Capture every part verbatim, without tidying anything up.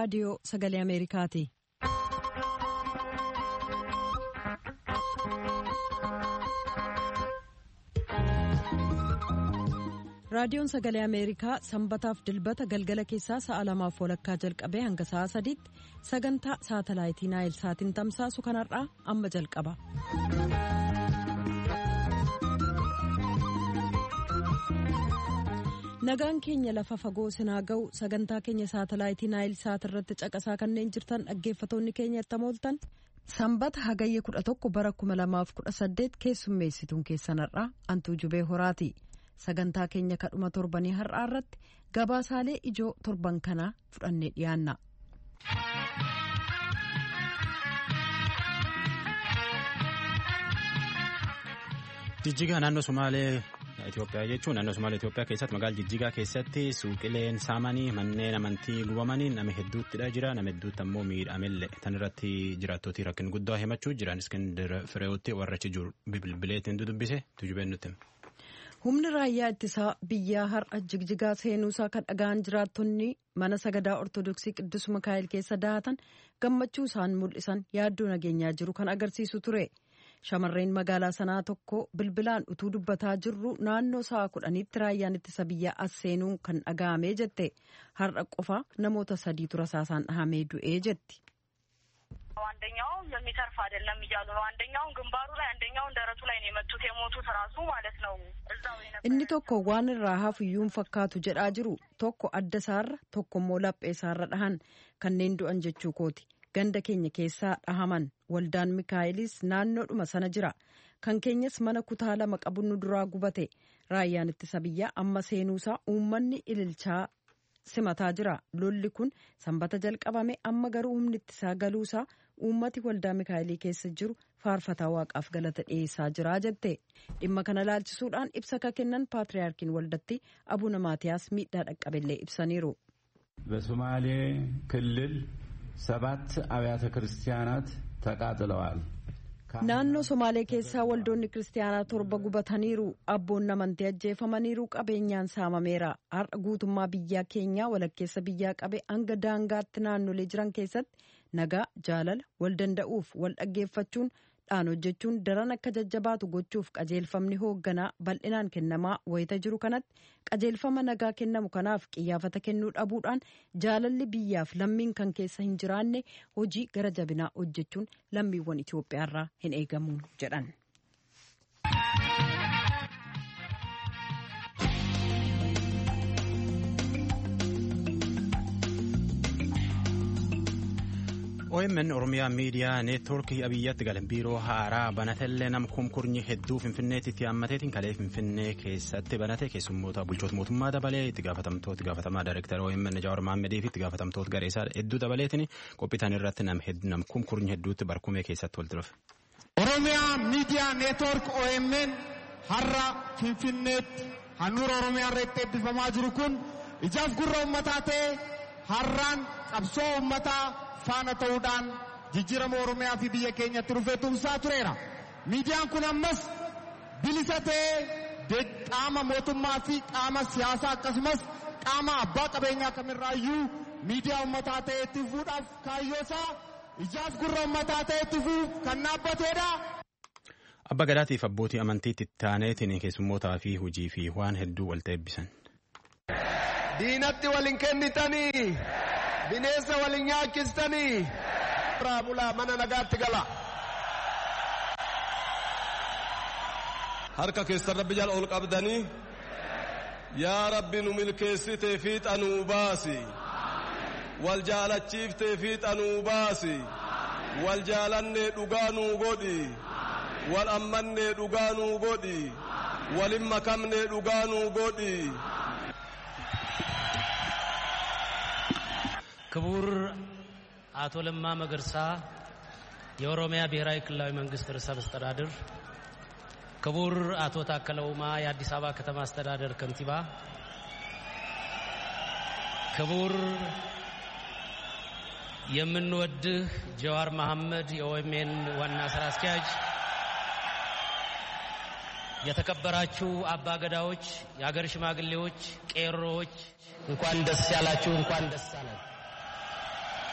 raadiyoo Sagalee Ameerikaati. Raadiyoon Sagalee Ameerikaa sanbataaf dilbata galgala keessaa sa'a lamaaf walakkaa jalqabee hanga sa'a sadiitti sagantaa saatalaayitii Naayil Saatiin tamsaasu kanarraa amma jalqaba. Nagaan keenya lafa fagoo sinaa ga'u sagantaa keenya saatalaayitii Naayil Saat irratti caqasaa kanneen jirtan dhaggeeffatoonni keenya ittamooltan sanbata hagayya kudha tokko bara kuma lamaaf kudha saddeet keessummeessituun keessanarraa Antuu Jubee Horaati. Sagantaa keenya kadhuma torbanii har'aa irratti gabaasaalee ijoo torban kanaa fudhannee dhiyaanna. Jijjigaa naannoo Somaalee Itoophiyaa jechuun naannoo Somaalee Itoophiyaa keessatti magaalaa Jijjigaa keessatti suuqileen saamanii manneen amantii gubamanii nama hedduuttidha jira nama hedduutti ammoo miidhamellee tan irratti jiraattootii rakkin guddaa himachuu jiran Iskindar Fireewutti warra achi jiru bilbileetiin dudubbise tujubeen nutti. Humni raayyaa ittisaa biyyaa har'a Jigjigaa seenuusaa kan dhaga'an jiraattonni mana sagadaa Ortodoksii Qiddus Mikaa'el keessa daatan gammachuu isaan mul'isan yaaddoo nageenyaa jiru kan agarsiisu ture. Shamarreen magaalaa sanaa tokko bilbilaan utuu dubbataa jirru naannoo sa'a kudhaniitti raayyaan ittisa biyyaa as seenuun kan dhaga'amee jette. Har'a qofa namoota sadiitu rasaasaan dhahamee du'ee jetti. አንደኛው የሚተርፍ አይደለም ይያሉ ነው አንደኛው ግንባሩ ላይ አንደኛው ደረቱ ላይ ነው የመቱት የሞቱት ራሱ ማለት ነው እዛው የነበረ inni tokko waan irraa hafuyyuun fakkaatu jedhaa jiru tokko adda isaarra tokko immoo laphee isaarra dhahan kanneen du'an jechuu kooti ganda keenya keessaa dhahaman waldaan Mikaa'ilis naannoodhuma sana jira kan keenyas mana kutaa lama qabu nu duraa gubate raayyaan ittisa biyyaa amma seenuusaa uummanni ililchaa simataa jira lolli kun sanbata jalqabame amma garuu humni ittisaa galuusaa uummati waldaa Mikaa'elii keessa jiru faarfataa waaqaaf galata dhiyeessaa jira jette dhimma kana laalchisuudhaan ibsa ka kennan paatriyaarkiin waldatti Abuuna Maatiyaas miidhaa dhaqqabellee ibsaniiru. በሶማሌ ክልል ሰባት አብያተ ክርስቲያናት ተቃጥለዋል. naannoo Somaalee keessaa waldoonni kiristaanaa torba gubataniiru abboonni amantii ajjeefamaniiru qabeenyaan saamameera har'a guutummaa biyyaa keenyaa walakkeessa biyyaa qabe hanga daangaatti naannolee jiran keessatti nagaa jaalala wal danda'uuf wal dhaggeeffachuun dhaan hojjechuun daran akka jajjabaatu gochuuf qajeelfamni hoogganaa bal'inaan kennamaa wayita jiru kanatti qajeelfama nagaa kennamu kanaaf qiyyaafata kennuu dhabuudhaan jaalalli biyyaaf lammiin kan keessa hin jiraanne hojii gara jabinaa hojjechuun lammiiwwan Itoophiyaarraa hin eegamu jedhan. O M N Oromiyaa Miidiyaa Neetwoorkii Abiyyaatti galan biiroo haaraa banatellee nam kumkurnyi hedduu Finfinneetti hammateetiin kalee Finfinnee keessatti banate keessummoota bulchoota mootummaa dabalee itti gaafatamtoota gaafatamaa daayirektara O M N Jawaar Mahammedii fi itti gaafatamtoota gareesaa hedduu dabaleetiin qophiitan irratti nam nam kumkurnyi hedduutti barkumee keessatti wal dhufe. Oromiyaa Miidiyaa Neetwoork O M N har'a Finfinneetti handhuura Oromiyaa irratti eebbifamaa jiru kun ijaaf gurra uummataa ta'e har'aan qabsoo uummataa faana ta'uudhaan jijjiirama Oromiyaa fi biyya keenyatti dhufee tumsaa tureera. Miidiyaan kun ammas bilisa ta'ee qaama mootummaa fi qaama siyaasaa akkasumas qaama abbaa qabeenyaa kamirraayyuu miidiyaa uummataa ta'ee itti fufuudhaaf kaayyoosaa ijaaf gurra uummataa ta'ee itti fufuuf kan dhaabbateedha. Abba Gadaatiif abbootii amantiitti taaneetiin keessummootaa fi hojii fi waan hedduu wal eebbisan. Diinatti waliin kennitanii. Bineensa waliin nyaachistanii bulaa mana nagaatti gala. Harka keessan Rabbi jala ol qabdanii yaa Rabbi nu milkeessitee fiixanuu baasi. Wal jaalachiiftee fiixanuu baasi. Wal jaalannee dhugaa nuu godhi. Wal ammannee dhugaa nuu godhi. Walin makamnee dhugaa nuu godhi. ክቡር አቶ ለማ መገርሳ የኦሮሚያ ብሔራዊ ክልላዊ መንግስት ርዕሰ መስተዳድር፣ ክቡር አቶ ታከለ ኡማ የአዲስ አበባ ከተማ አስተዳደር ከንቲባ፣ ክቡር የምንወድህ ጀዋር መሐመድ የኦኤምኤን ዋና ስራ አስኪያጅ፣ የተከበራችሁ አባገዳዎች፣ የሀገር ሽማግሌዎች፣ ቄሮዎች እንኳን ደስ ያላችሁ፣ እንኳን ደስ አላችሁ።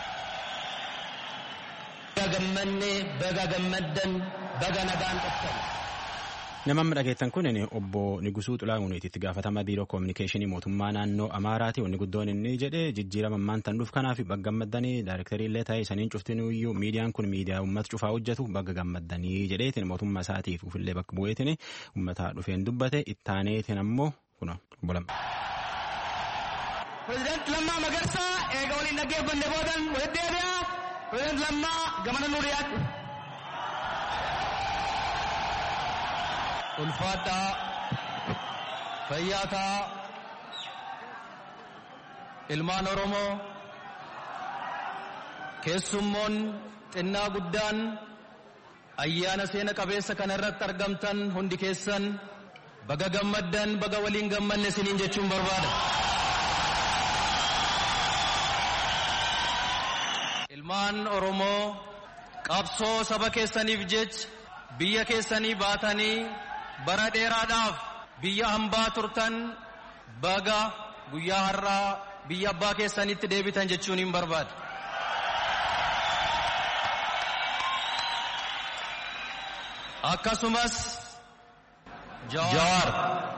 gammannee baga gammaddan baga nagaan dhuftan. Nama dhageettan kun obbo Nigusuu Xulaa'uuniiti itti gaafatama biiroo koominikeeshinii mootummaa naannoo Amaaraati. Wanni guddoon inni jedhe jijjiirama ammaan tan dhuuf kanaaf baga gammaddanii daayirektarii illee ta'ee saniin cuftinuyyuu miidiyaan kun miidiyaa uummata cufaa hojjetu baga gammaddanii jedheetiin mootummaa isaatiif ufillee bakka bu'eetiin uummata dhufeen dubbate ittaaneetiin ammoo kuna obbo Lammaa. Pireezidant Lammaa Magarsaa eega waliin dhaggeeffanne boodan walitti deebi'a. Pireezidant Lammaa gamana Nuuriyaadhu. Ulfaadhaa fayyaataa ilmaan Oromoo keessummoon xinnaa guddaan ayyaana seena qabeessa kana irratti argamtan hundi keessan baga gammaddan baga waliin gammanne isiniin jechuun barbaada. Ilmaan Oromoo qabsoo saba keessaniif jecha biyya keessanii baatanii bara dheeraadhaaf biyya hambaa turtan baga guyyaa har'aa biyya abbaa keessanitti deebitan jechuun hin barbaada. Akkasumas Jawaar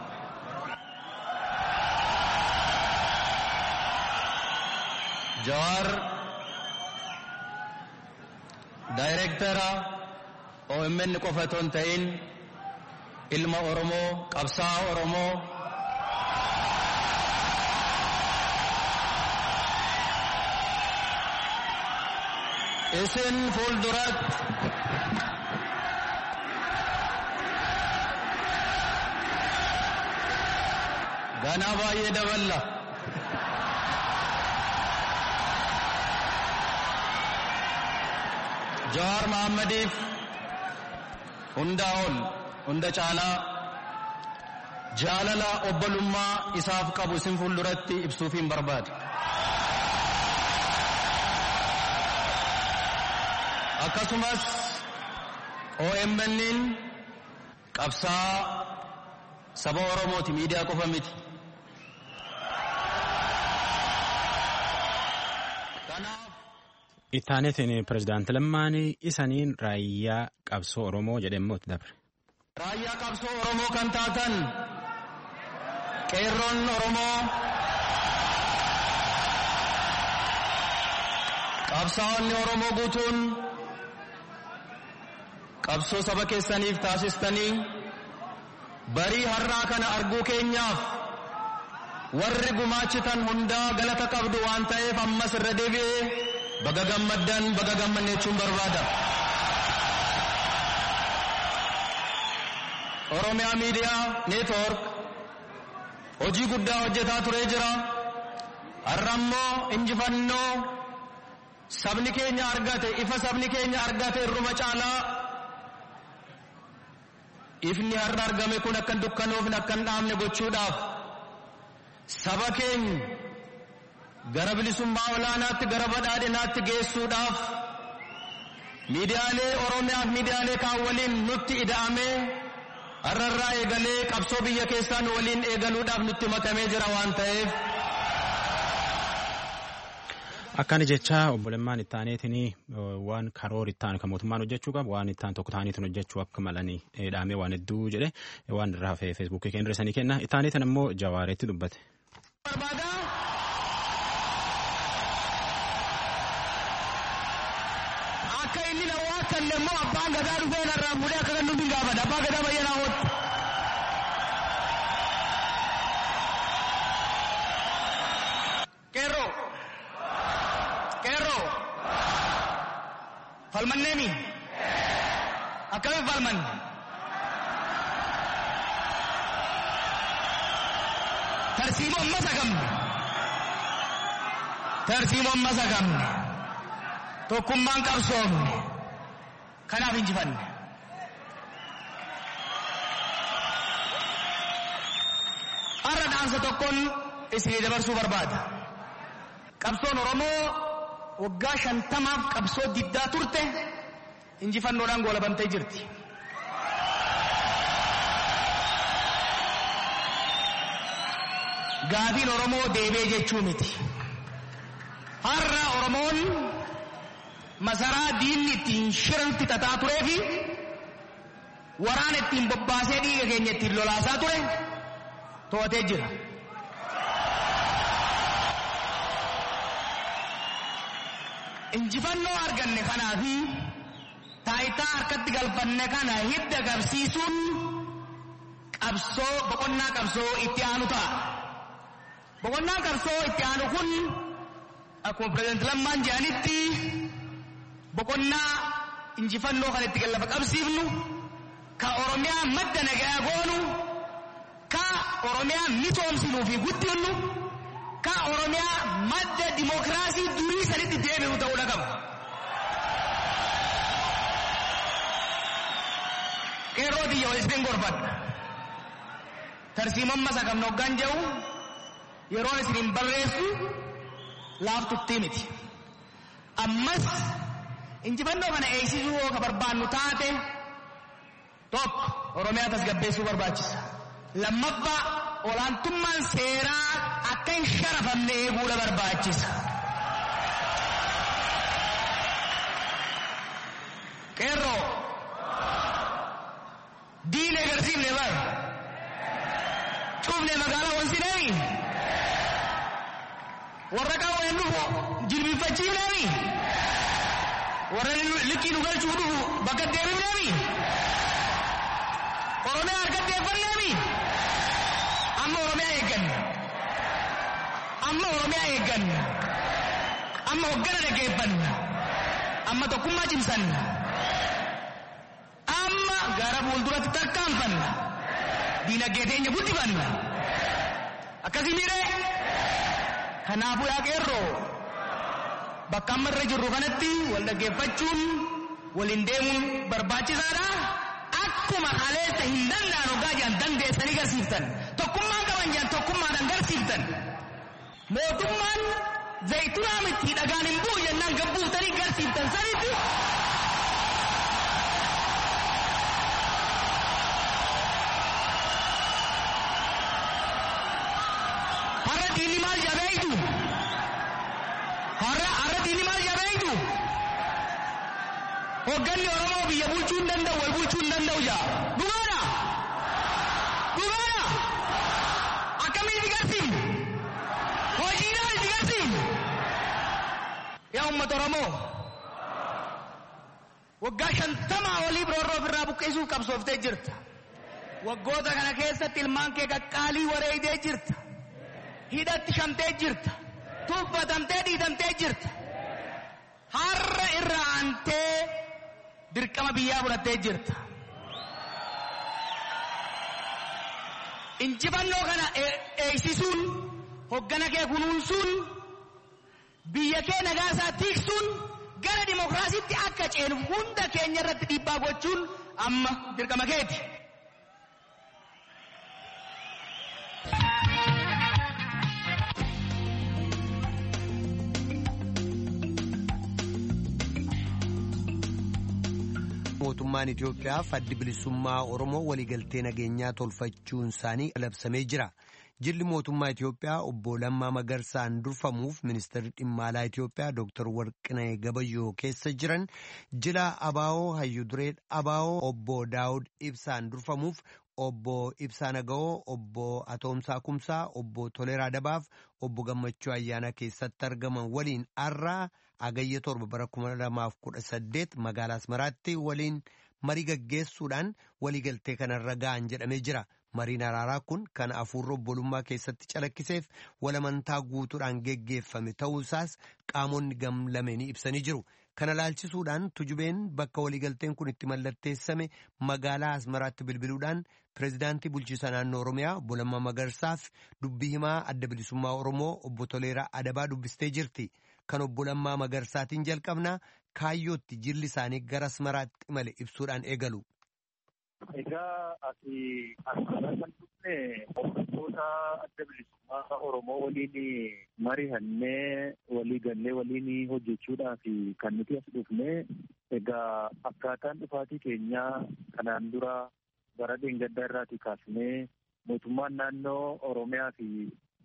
Jawaar daayireektara O M N qofa otoo hin ta'in ilma Oromoo qabsaa'aa Oromoo isin fuulduratti ganaa baay'ee daballa. Jawaar Mahaammadiif hundaa ol hunda caalaa jaalala obbolummaa isaaf qabu isin fuulduratti ibsuuf hin barbaadu. Akkasumas O M N qabsaa'aa saba Oromooti, miidiyaa qofa miti. Ittaanetiin pirezidaanti Lammaan isaniin raayyaa qabsoo Oromoo jedhamuun dabre. Raayyaa qabsoo Oromoo kan taatan qeerroon Oromoo qabsaa'onni Oromoo guutuun qabsoo saba keessaniif taasistanii barii har'aa kana arguu keenyaaf warri gumaachitan hundaa galata qabdu waan ta'eef ammas irra deebi'ee baga gammaddan baga gammanne jechuun barbaada. Oromiyaa Miidiyaa Neetwoork hojii guddaa hojjetaa turee jira. Har'a immoo injifannoo sabni keenya argate, ifa sabni keenya argate irruma caalaa ifni har'a argame kun akka dukkanoofne akka hin dhaamne gochuudhaaf saba keenya gara bilisummaa olaanaatti gara badhaadhinaatti geessuudhaaf miidiyaalee Oromiyaa fi miidiyaalee kaan waliin nutti ida'amee har'arraa eegalee qabsoo biyya keessaa nu waliin eegaluudhaaf nutti makamee jira waan ta'eef. Akkana jecha obbo Lammaan ittaaneetiin waan karoora ittaan kan mootummaan hojjechuu qabu waan ittaan tokko ta'aniitiin hojjechuu akka malanii dhaamee waan hedduu jedhe waan irraa hafee feesbuukii keenya irra kenna. Ittaaneetiin ammoo Jawaareetti dubbate. Akka inni na waa kan immoo abbaan gadaa dhufee narraa fuudhee akka kan nuti gaafata abbaa gadaa bayyanaa hootu. Qeerroo. Qeerroo. Falmanneemi. Akkamiin falmanne. Tarsiimoo amma sagamne. Tarsiimoo amma sagamne. Tokkummaan qabsoomne. Kanaaf injifanne. Har'a dhaamsa tokkoon isinii dabarsuu barbaada. Qabsoon Oromoo waggaa shantamaaf qabsoo diddaa turte injifannoodhaan goolabamtee jirti. Gaafiin Oromoo deebee jechuu miti. Har'a Oromoon masaraa diinni ittiin shiranti xaxaa turee fi waraana ittiin bobbaasee dhiiga keenya ittiin lolaasaa ture to'atee jira. Injifannoo arganne kanaa fi taayitaa harkatti galfanne kana hidda qabsiisuun qabsoo boqonnaa qabsoo itti aanu ta'a. Boqonnaa qabsoo itti aanu kun akkuma pireezidenti Lammaan jedhanitti boqonnaa injifannoo kan itti lafa qabsiifnu ka Oromiyaa madda nagaa goonu ka Oromiyaa misoomsinuu fi guddinnu ka Oromiyaa madda dimookiraasii durii sanitti deebi'u ta'uu qaba. Qeerroo biyya waliin gorbadha. Tarsiimon masa kam noggan jedhu yeroo isin barreessu laaftutti miti. Ammas injifannoo kana eegsisuu yoo ka barbaannu taate tokko Oromiyaa tasgabbeessuu barbaachisa. Lammaffaa olaantummaan seeraa akka hin sharafamne eeguudha barbaachisa. Qeerroo diin agarsiifne bara cuufne magaalaa wansineemi warra qaawween dhufu jilbiinfachiifneemi warra likkii nu galchuu dhufu bakka deebifneemi Oromiyaa harkatti eegganneemi amma Oromiyaa eegganna amma Oromiyaa eegganna amma hoggana dhaggeeffanna amma tokkummaa cimsanna amma gara fuulduratti tarkaanfanna diinagdee teenya guddifanna akkasii miidhee kanaafuu yaa qeerroo bakka amma irra jirru kanatti wal dhaggeeffachuun waliin deemuun barbaachisaadha. Akkuma haleessa hin danda'an ogaa jiran dandeessanii garsiiftan tokkummaan qaban jiran tokkummaadhaan garsiiftan mootummaan zayitunaa miti dhagaan hin bu'u jennaan gabbuutanii garsiiftan sanitti har'a diinni maal jabeeytu har'a har'a diinni maal jabeeytu hogganni Oromoo biyya bulchuu hin danda'u wal bulchuu hin danda'u jaa dhugaadha dhugaadha akkamiin itti garsiifnu hojiidhaan itti garsiifnu yaa uummata Oromoo waggaa shantamaa olii biroorroo ofirraa buqqisuuf qabsooftee jirta waggoota kana keessatti ilmaan kee qaqqaalii wareegdee jirta hidhatti shamtee jirta tuffatamtee dhiitamtee jirta har'a irra aantee dirqama biyyaa fudhattee jirta. Injifannoo kana eegsisuun hoggana kee kunuunsuun biyya kee nagaa isaa tiiksuun gara dimookiraasiitti akka ceenu hunda keenya irratti dhiibbaa gochuun amma dirqama keeti. mootummaan Itoophiyaa faddi bilisummaa Oromoo waliigaltee nageenyaa tolfachuun isaanii labsamee jira. Jilli mootummaa Itoophiyaa obbo Lammaa Magarsaan durfamuuf ministeerri dhimma alaa Itoophiyaa Dooktar Warqinee Gabayyoo keessa jiran jila Abaawoo Hayyudureed Abaawoo obbo Daawud Ibsaan durfamuuf obbo Ibsaa Naga'oo, obbo Atoomsaa Kumsaa, obbo Toleeraa Dabaaf, obbo Gammachuu Ayyaana keessatti argaman waliin har'a agayya torba bara kuma lamaaf kudha saddeet magaalaa Asmaraatti waliin marii gaggeessuudhaan waliigaltee kanarra ga'an jedhamee jira. Mariin araaraa kun kan afuurri obbolummaa keessatti calakkiseef walamantaa guutuudhaan geggeeffame ta'uusaas qaamonni gam lameenii ibsanii jiru. Kana laalchisuudhaan tujubeen bakka waliigalteen kun itti mallatteessame magaalaa Asmaraatti bilbiluudhaan pireezidaantii bulchiinsa naannoo Oromiyaa obbo Lammaa Magarsaaf dubbii himaa adda bilisummaa Oromoo obbo Toleeraa Adabaa dubbistee jirti. Kan obbo Lammaa Magarsaatiin jalqabnaa kaayyootti jilli isaanii gara Asmaraatti imale ibsuudhaan eegalu. Egaa ati asirraa kan dhufne hordoftoota adda bilisummaa Oromoo waliin mari'annee walii gallee waliin hojjechuudhaaf kan nuti as dhufne. Egaa akkaataan dhufaatii keenyaa kanaan dura bara dheengaddaa irraatii kaasnee mootummaan naannoo Oromiyaa fi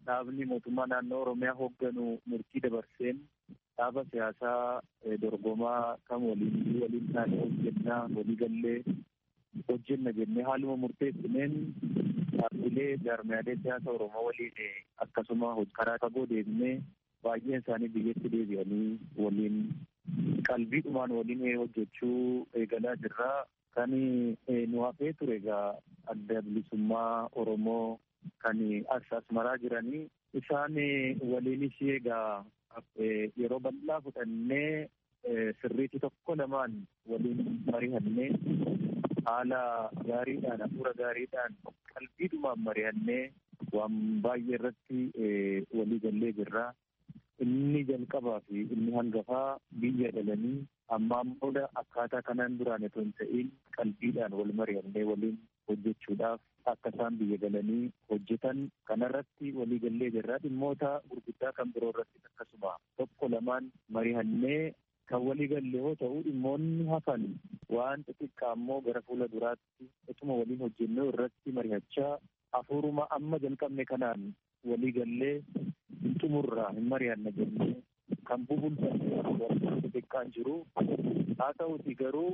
dhaabni mootummaa naannoo Oromiyaa hoogganu murtii dabarseen dhaaba siyaasaa dorgomaa kan waliin waliin taanee hojjennaa waliigallee hojjenna jennee haaluma murteessineen dhaabbilee jaarmiyaalee siyaasa Oromoo waliin akkasuma karaa fagoo deemnee baay'een isaanii biyyatti deebi'anii waliin qalbiidhumaan waliin hojjechuu eegalaa jirra. Kan nu hafee ture egaa adda bilisummaa Oromoo kan as asmaraa jiranii isaan waliinis egaa yeroo bal'aa fudhannee sirriitti tokko lamaan waliin mari'annee haala gaariidhaan hafuura gaariidhaan qalbiidhumaan mari'annee waan baay'ee irratti walii gallee jirra. Inni jalqabaa fi inni hangafaa biyya dhalanii ammaan booda akkaataa kanaan duraan otoo hin ta'in qalbiidhaan wal mari'annee waliin hojjechuudhaaf akka isaan biyya galanii hojjetan kanarratti walii gallee jirra. Dhimmoota gurguddaa kan biroo irratti akkasuma tokko lamaan mari'annee kan walii galle yoo ta'u dhimmoonni hafan waan xixiqqaa immoo gara fuula duraatti ituma waliin hojjennee irratti mari'achaa hafuuruma amma jalqabne kanaan walii gallee xumurraa hin mari'anna jennee kan bubulfannee xixiqqaan jiru. Haa ta'uti garuu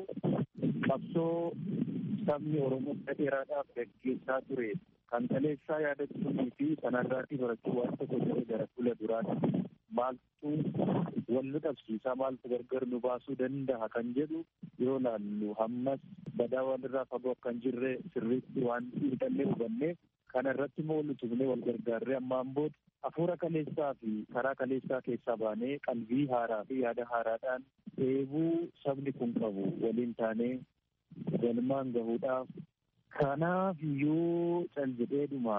qabsoo sabni Oromoo dheeraadhaaf gaggeessaa ture kan kaleessaa yaadachuunii fi sanarraatii barachuu waan tokko ta'e gara fuula duraatti maaltu wal nu dhabsiisaa maaltu gargar nu baasuu danda'a kan jedhu yoo laallu hammas badaa walirraa fagoo akka hin jirre sirriitti waan xiinxallee hubanneef kana irratti immoo wal utubnee wal gargaarree ammaan booda hafuura kaleessaa fi karaa kaleessaa keessaa baanee qalbii haaraa fi yaada haaraadhaan eebuu sabni kun qabu waliin taanee galmaan gahuudhaaf kanaaf iyyuu cal jedheedhuma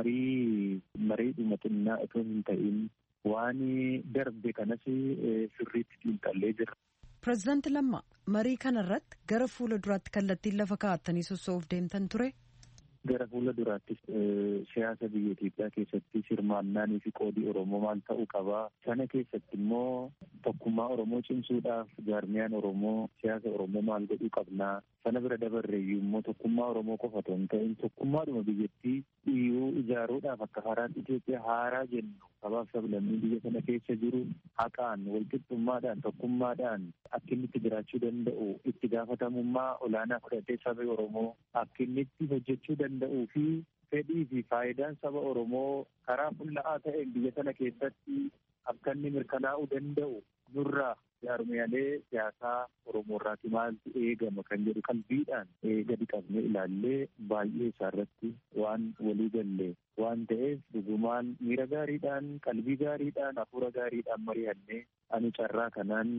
marii mariidhuma xinnaa itoo hin ta'in waan darbe kanas sirriitti xiinxallee jira. Pireezidaanti Lammaa marii kanarratti gara fuula duraatti kallattiin lafa kaa'attanii sossoo'uuf deemtan ture? Gara fuula duraattis siyaasa biyya Itoophiyaa keessatti hirmaannaanii fi qoodii Oromoo maal ta'uu qabaa. Sana keessatti immoo tokkummaa Oromoo cimsuudhaaf jaarmiyaan Oromoo siyaasa Oromoo maal godhuu qabnaa. Sana bira dabarreeyyuu immoo tokkummaa Oromoo qofa otoo hin ta'in tokkummaadhuma biyyattii iyyuu ijaaruudhaaf akka haaraatti Itoophiyaa haaraa jennu sabaaf sablammii biyya sana keessa jiru haqaan walqixxummaadhaan tokkummaadhaan akka inni itti jiraachuu danda'u itti gaafatamummaa olaanaa fudhatee saba Oromoo akka inni itti hojjechuu danda'uu fi fedhii fi faayidaan saba Oromoo karaa fulla'aa ta'een biyya sana keessatti akka inni mirkanaa'uu danda'u nurraa jaarmiyaalee siyaasaa Oromoo irraati maaltu eegama kan jedhu qalbiidhaan gadi qabnee ilaallee baay'ee isaarratti waan walii galle waan ta'eef dhugumaan miira gaariidhaan qalbii gaariidhaan hafuura gaariidhaan mari'annee ani carraa kanaan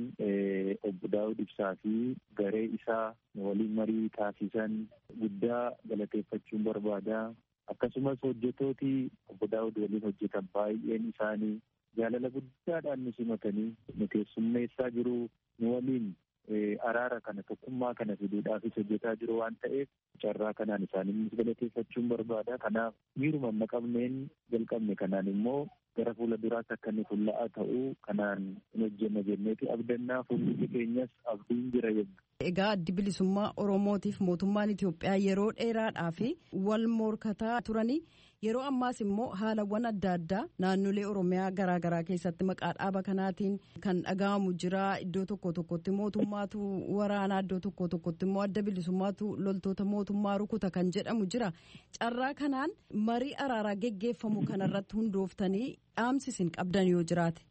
obbo Daawud Ibsaa fi garee isaa waliin marii taasisan guddaa galateeffachuun barbaada. Akkasumas hojjetooti obbo Daawud waliin hojjetan baay'een isaanii jaalala guddaadhaan nu simatanii nu keessummeessaa jiru nu waliin araara kana tokkummaa kana fiduudhaafis hojjetaa jiru waan ta'eef carraa kanaan isaanii galateeffachuun barbaada. Kanaaf miiruma amma qabneen jalqabne kanaan immoo gara fuula duraatti akka inni fulla'aa ta'uu kanaan hin hojjenna jenneeti abdannaa fuulli keenyas abdiin jira jenna. Egaa addi bilisummaa Oromootiif mootummaan Itoophiyaa yeroo dheeraadhaaf wal morkataa turanii yeroo ammaas immoo haalawwan adda addaa naannolee Oromiyaa garaa garaa keessatti maqaa dhaaba kanaatiin kan dhaga'amu jira. Iddoo tokko tokkotti mootummaatu waraanaa, iddoo tokko tokkotti immoo adda bilisummaatu loltoota mootummaa rukuta kan jedhamu jira. Carraa kanaan marii araaraa geggeeffamu kanarratti hundooftanii dhaamsi isin qabdan yoo jiraate.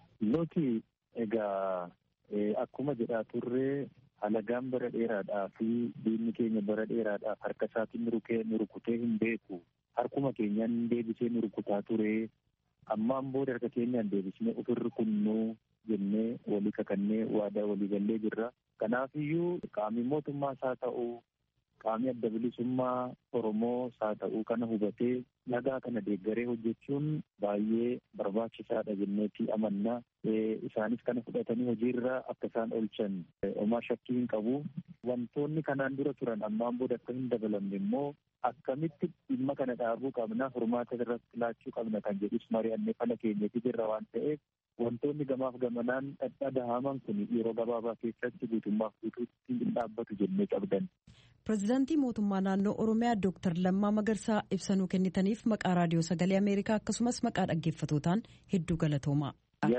Nuti egaa akkuma jedhaa turree halagaan bara dheeraadhaa fi diinni keenya bara dheeraadhaaf harka isaatiin nu rukutee hin beeku. Harkuma keenyaan deebisee nu rukutaa ture. Ammaan booda harka keenyaan deebisnee ofirra kunnuu jennee walii kakannee waadaa walii gallee jirra. Kanaaf iyyuu qaamni mootummaas haa ta'u, qaamni adda bilisummaa Oromoo haa ta'u kana hubatee nagaa kana deeggaree hojjechuun baay'ee barbaachisaadha jenneeti amanna. Isaanis kana fudhatanii hojiirra akka isaan oolchan homaa shakkii hin qabu. Wantoonni kanaan dura turan ammaan booda akka hin dabalamne immoo akkamitti dhimma kana dhaabuu qabna, furmaata irratti laachuu qabna kan jedhus mari'annee fala keenyatti jirra waan ta'eef wantoonni gamaaf gamanaan dhadhahaman kun yeroo gabaabaa keessatti guutummaaf guutuutti hin dhaabbatu jennee qabdan. Pireezidaantii mootummaa naannoo Oromiyaa Dooktar Lammaa Magarsaa ibsanuu kennitaniif maqaa raadiyoo sagalee Ameerikaa akkasumas maqaa dhaggeeffatootaan hedduu galatoomaa.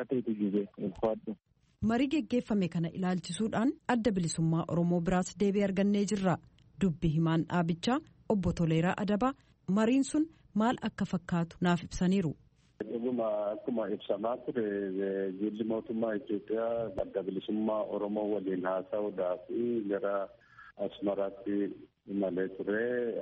Marii geggeeffame kana ilaalchisuudhaan adda bilisummaa Oromoo biraas deebii argannee jirra. Dubbi himaan dhaabichaa obbo Toleeraa Adabaa mariin sun maal akka fakkaatu naaf ibsaniiru. Dhuguma akkuma ibsamaa ture jilli mootummaa Itoophiyaa adda bilisummaa Oromoo waliin haasa'uudhaaf gara Asmaraatti imalee ture.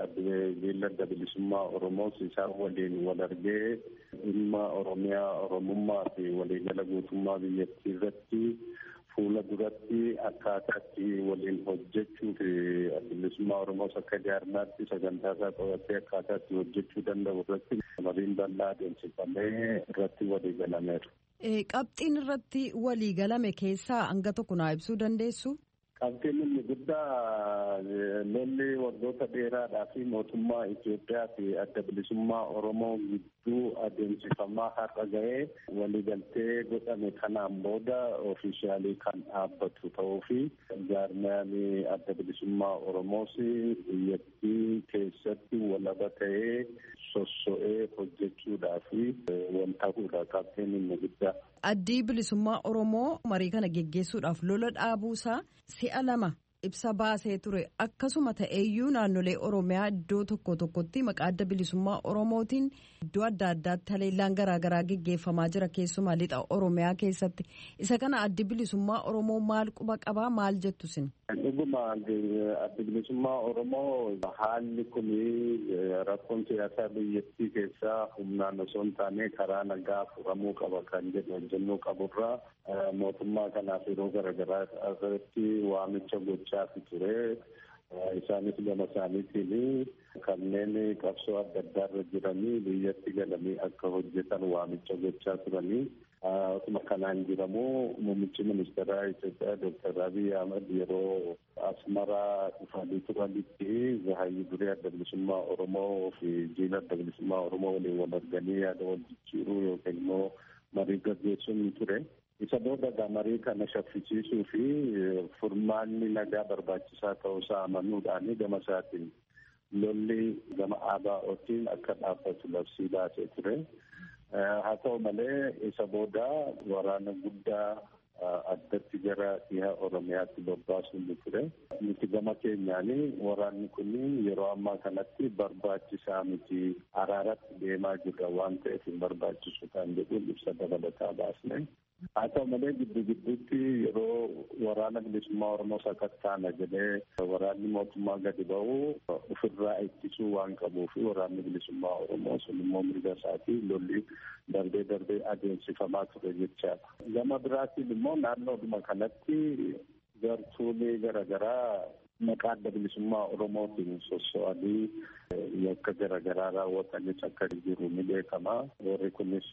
Jilli adda bilisummaa Oromoo isaan waliin wal argee dhimma Oromiyaa Oromummaa fi waliigala guutummaa biyyattii irratti fuula duratti akkaataatti waliin hojjechuu fi adda bilisummaa Oromoos akka jaarmaatti sagantaa isaa qabatee akkaataatti hojjechuu danda'u irratti mariin bal'aa adeemsifamee irratti walii galameera. Qabxiin irratti walii galame keessaa hanga tokko naa ibsuu dandeessu? Qabxiin inni guddaa lolli waggoota dheeraadhaa fi mootummaa Itoophiyaa fi adda bilisummaa Oromoo gidduu adeemsifamaa har'a ga'ee waliigaltee godhame kanaan booda ofiishaalii kan dhaabbatu ta'uu fi jaarmayaan adda bilisummaa Oromoos biyyattii keessatti walaba ta'ee sosso'ee hojjechuudhaa fi wal ta'uudha qabxiin inni guddaa. Addi bilisummaa Oromoo marii kana geggeessuudhaaf lola dhaabuusaa si'a lama ibsa baasee ture. Akkasuma ta'eeyyuu naannolee Oromiyaa iddoo tokko tokkotti maqaa adda bilisummaa Oromootiin iddoo adda addaatti haleellaan garaagaraa geggeeffamaa jira keessumaa lixa Oromiyaa keessatti. Isa kana addi bilisummaa Oromoo maal quba qabaa maal jettu isin? Dhuguma addi bilisummaa Oromoo haalli kun rakkoon siyaasaa biyyattii keessaa humnaan osoo hin taane karaa nagaa furamuu qaba kan jedhu hojjennuu qaburraa mootummaa kanaaf yeroo garaagaraa irratti waamicha gochaa ture. Isaanis gama isaaniitiin kanneen qabsoo adda addaa irra jiranii biyyatti galanii akka hojjetan waamicha gochaa turanii. Akkuma kanaan jiramuu muummichi ministeeraa Itoophiyaa Dooktar Abiy Ahmed yeroo Asmaraa dhufanii turanitti Zahayii Duree adda bilisummaa Oromoo fi jiila adda bilisummaa Oromoo waliin wal arganii yaada wal jijjiiruu yookiin immoo marii gaggeessuun ture. Isa booda marii kana shaffisiisuu fi furmaanni nagaa barbaachisaa ta'uusaa amanuudhaan gama isaatiin lolli gama A B O'tiin akka dhaabbatu labsii baasee ture. Haa ta'u malee isa booda waraana guddaa addatti gara dhiha Oromiyaatti bobbaasuun ni ture. Nuti gama keenyaan waraanni kun yeroo ammaa kanatti barbaachisaa miti araaratti deemaa jirra waan ta'eef hin barbaachisu kan jedhuun ibsa dabalataa baasne. Haa ta'u malee giddu gidduutti yeroo waraana bilisummaa Oromoo sakattaana jedhee waraanni mootummaa gadi ba'u ofirraa ittisuu waan qabuuf waraanni bilisummaa Oromoo sun immoo mirga isaatii lolli darbee darbee adeemsifamaa ture jechaadha. Gama biraatiin immoo naannoodhuma kanatti gartuulee garaagaraa maqaa adda bilisummaa Oromootiin sosso'anii yakka garaagaraa raawwatanis akka jiru ni beekama. Warri kunis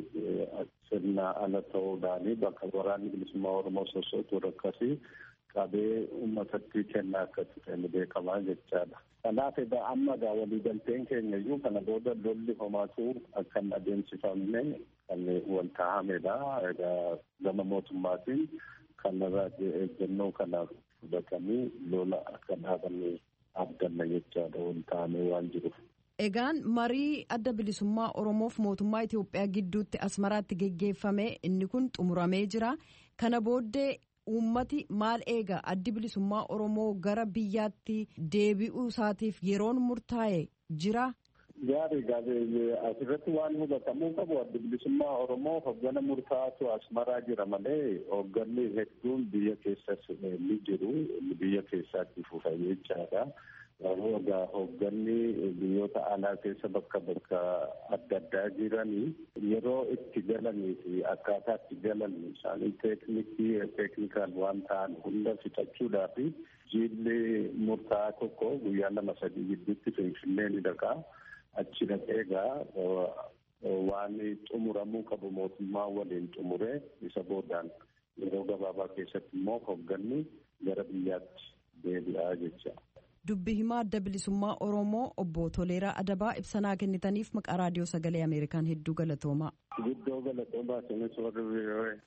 sirna ala ta'uudhaan bakka waraanni bilisummaa Oromoo sosso'atu akkasii qabee uummatatti kennaa akka ture ni beekama jechaadha. Kanaaf egaa amma egaa waliigalteen keenya iyyuu kana booda lolli homaatu akka hin adeemsifamne kan wal taa'amedha. Egaa gama mootummaatiin kanarraa eeggannoo kanaaf fudhatanii lola akka dhaabanne abdanna jechaadha wal taa'amee waan jiruuf. Egaan marii adda bilisummaa Oromoof mootummaa Itoophiyaa gidduutti Asmaraatti geggeeffame inni kun xumuramee jira. Kana booddee uummati maal eega addi bilisummaa Oromoo gara biyyaatti deebi'uu isaatiif yeroon murtaa'e jira? Gaarii gaarii asirratti waan hubatamuu qabu adda bilisummaa Oromoo hoggana murtaa'atu Asmaraa jira malee hogganni hedduun biyya keessas ni jiru biyya keessaatti fufa jechaadha. Egaa hogganni biyyoota alaa keessa bakka bakka adda addaa jiranii yeroo itti galanii fi akkaataa itti galan isaanii teeknikii teeknikaal waan ta'an hunda fixachuudhaa fi jiilli murtaa'aa tokko guyyaa lama sadii gidduutti Finfinnee ni dhaqa. Achi dhaqee egaa waan xumuramuu qabu mootummaa waliin xumuree isa boodaan yeroo gabaabaa keessatti immoo hogganni gara biyyaatti deebi'aa jecha. Dubbi himaa adda bilisummaa Oromoo obbo Toleeraa Adabaa ibsanaa kennitaniif maqaa raadiyoo sagalee Ameerikaan hedduu galatoomaa. Guddoo galatoomaa sinis warri biyyoowwan.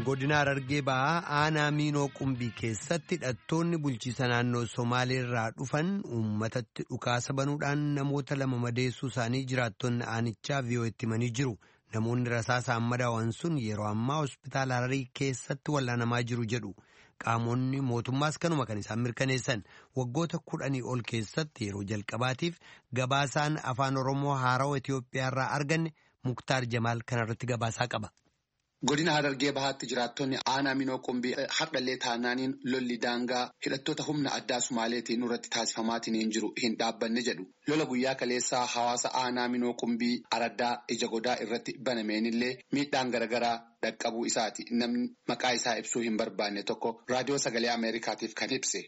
Godina Harargee Bahaa aanaa Miinoo Qumbii keessatti hidhattoonni bulchiisa naannoo Somaaleerraa dhufan uummatatti dhukaasa banuudhaan namoota lama madeessuu isaanii jiraattonni aanichaa V O Etti himanii jiru. Namoonni rasaasaan madaawan sun yeroo ammaa hospitaala Hararii keessatti wallaanamaa jiru jedhu. Qaamonni mootummaas kanuma kan isaan mirkaneessan waggoota kudhanii ol keessatti yeroo jalqabaatiif gabaasaan afaan Oromoo haarawaa Itoophiyaarraa arganne Muktaar Jamaal kanarratti gabaasaa qaba. Godina Harargee Bahaatti jiraattonni aanaa Miinoo Qumbii hardhallee taanaaniin lolli daangaa hidhattoota humna addaa Sumaaleetiin nurratti taasifamaatiin jiru hin dhaabbanne jedhu. Lola guyyaa kaleessaa hawaasa aanaa Miinoo Qumbii araddaa ija godaa irratti banameenillee miidhaan garaagaraa dhaqqabuu isaati. Namni maqaa isaa ibsuu hin barbaanne tokko raadiyoo sagalee Ameerikaatiif kan ibse.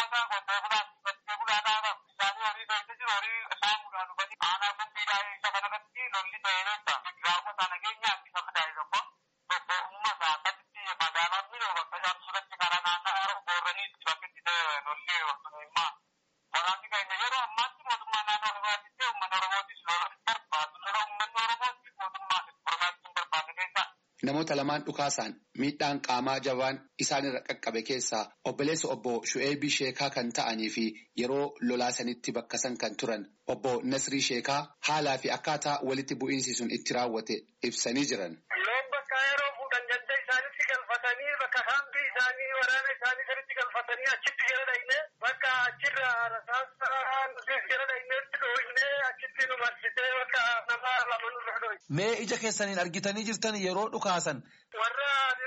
Namoota lamaan dhukaasaan miidhaan qaamaa jabaan isaanirra qaqqabe keessaa obboleessa obbo Shu'eebii Sheekaa kan ta'anii fi yeroo lolaa sanitti bakka san kan turan obbo Nasrii Sheekaa haalaa fi akkaataa walitti bu'iinsi sun itti raawwate ibsanii jiran. Loon bakka yeroo fuudhan ganda isaanitti galfatanii bakka kaambii isaanii waraana isaanii sanitti galfatanii achitti jala dhayne bakka achirra rasaasaan jala dhayneetti dhooyne achitti nu marsitee bakka nama lama nurra dhooyne. Mee ija keessaniin argitanii jirtan yeroo dhukaasan. Warra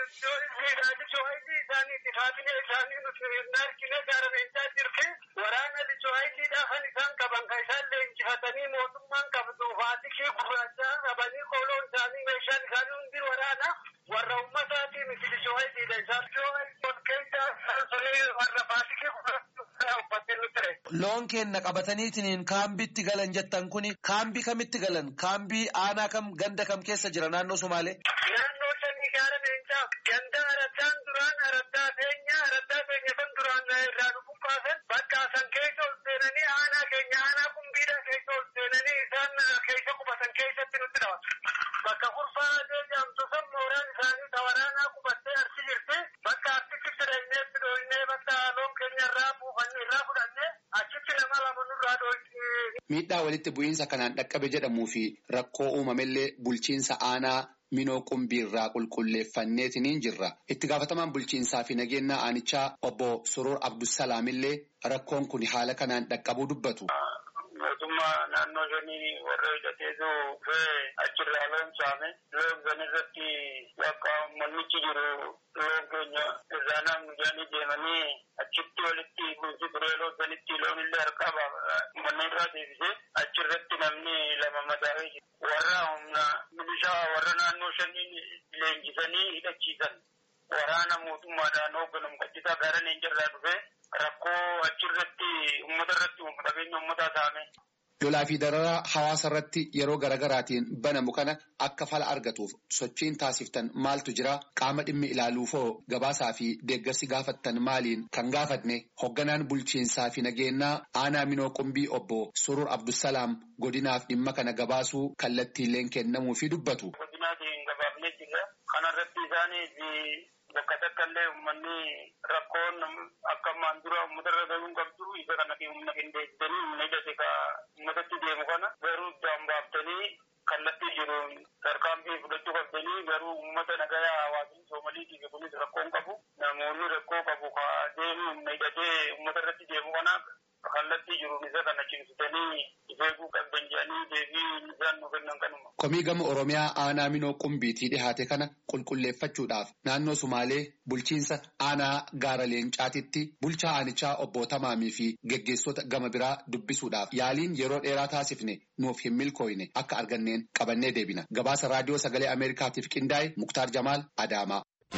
lichoo'aayidii isaanii xifaatine isaanii nuti hin argine gaarameessaa jirti. Waraana lichoo'aayidiidhaa kan isaan qaban kan isaan leenjifatanii mootummaan qabdu faatikii gurraachaa qabanii qooloon isaanii meeshaan isaanii hundi waraana warra ummataatii miti lichoo'aayidiidha isaan. Lichoo'aayidii ol keessaa warra faatikii gurraachaa uffattee nutti ture. Loon kenna qabataniitiin kaambiitti galan jettan kuni kaambii kamitti galan? Kaambii aanaa kam ganda kam keessa jira naannoo Somaalee? Naannoo shanii gaara leencaa ganda araddaan duraan araddaa feenya araddaa feenya kan duraan irraa nu buqqaasan bakka san keessa ol seenanii aanaa keenya aanaa qumbiidhaa keessa ol seenanii isaan keessa qubatan keessatti nutti dhawatu. Bakka kurfaa jedhamtu san mooraan isaanii waraanaa qubattee arsi jirti. Bakka achitti fidannee dhooynee bakka loon keenya irraa buufannee irraa fudhannee achitti nama lama nurraa dhooynee. Miidhaa walitti bu'iinsa kanaan dhaqqabe jedhamuu fi rakkoo uumamellee bulchiinsa aanaa Miinoo Qumbii irraa qulqulleeffanneetiin jirra. Itti gaafatamaan bulchiinsaa fi nageenya aanichaa obbo Suruur Abdusalaamillee rakkoon kun haala kanaan dhaqqabuu dubbatu. Mootummaa naannoo shanii warra hidhateetu fee achirraa loon saame loon san irratti bakka mannichi jiru loon keenya irraa namni jaanii deemanii achitti walitti bulti turee loon sanitti loon illee harkaa manni irraa deebisee achirratti namni lama madaa'ee jiru. Warra humna milishaa warra naannoo shanii leenjisanii hidhachiisan waraana mootummaadhaan hoogganamu qachisaa gara leenjarraa dhufee rakkoo achirratti uummata irratti qabeenya uummataa saame. Lolaa fi dararaa hawaasa irratti yeroo garaagaraatiin banamu kana akka fala argatuuf sochiin taasiftan maaltu jira? Qaama dhimmi ilaaluufoo gabaasaa fi deeggarsi gaafattan maaliin kan gaafatne hoogganaan bulchiinsaa fi nageenyaa aanaa Miinoo Qumbii obbo Suruur Abdusalaam godinaaf dhimma kana gabaasuu kallattiileen kennamuu fi dubbatu. Godinaatiin gabaafnee jirra. Kanarratti isaaniif bakka takkaallee uummanni rakkoon akka ammaan dura uummata irra gahuun qabdu isa kana humna qindeessitanii humna hidhate ka uummatatti deemu kana garuu iddaan baaftanii kallattii jiruun tarkaanfii fudhachuu qabdanii garuu uummata nagayaa hawaasni soomaliitiif kunis rakkoon qabu namoonni rakkoo qabu ka deemu humna hidhatee uummata irratti deemu kana kallattii jiruun isa kana cimsitanii beekuu qabdan jedhanii deebii isaan nu kennan kanuma. Komii gama Oromiyaa aanaa Miinoo Qumbiitii dhihaate kana qulqulleeffachuudhaaf naannoo Sumaalee bulchiinsa aanaa gaara leencaatitti bulchaa aanichaa obbo Tamaamii fi geggeessota gama biraa dubbisuudhaaf yaaliin yeroo dheeraa taasifne nuuf hin milkooyne akka arganneen qabannee deebina. Gabaasa raadiyoo sagalee Ameerikaatiif qindaa'e Muktaar Jamaal Adaamaa.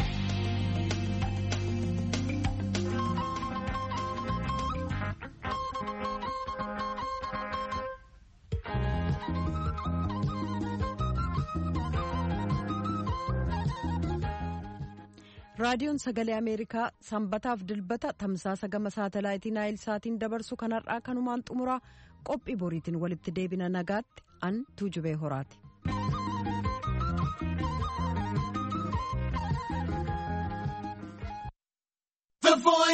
raadiyoon sagalee ameerikaa sanbataaf dilbata tamsaasa gama saatalaayitii naayil saatiin dabarsu kanarraa kanumaan xumuraa qophii boriitiin walitti deebina nagaatti an tuujubee horaati. The Voice.